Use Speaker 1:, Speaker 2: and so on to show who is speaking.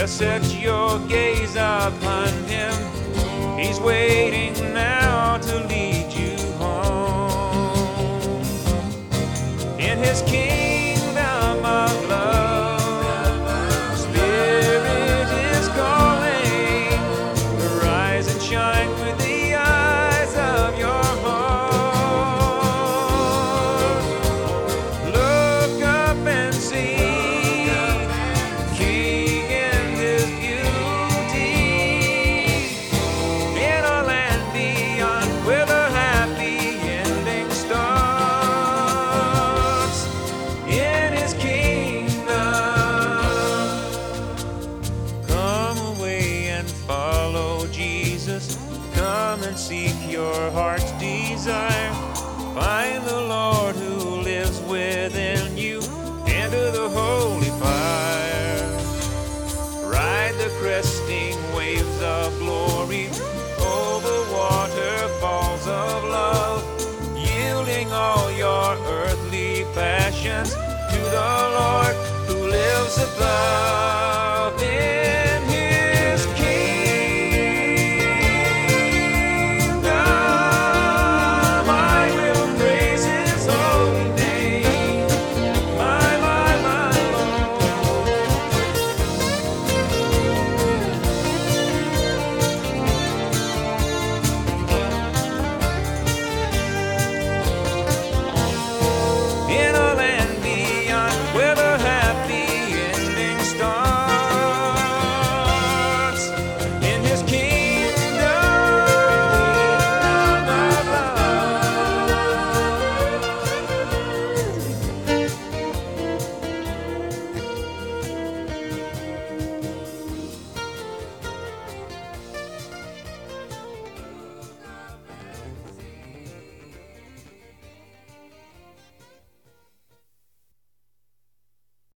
Speaker 1: Just set your gaze upon him. He's waiting now to lead you home. In his kingdom of love, Spirit is calling. Rise and shine with the eyes of your heart. Look up and see King in his beauty, in a land beyond where the happy ending starts. In his kingdom, come away and follow Jesus. Come and seek your heart's desire. Find the Lord who lives within you. Enter the holy fire. Ride the cresting waves of glory over waterfalls of love, yielding all your earthly passions to the Lord who lives above.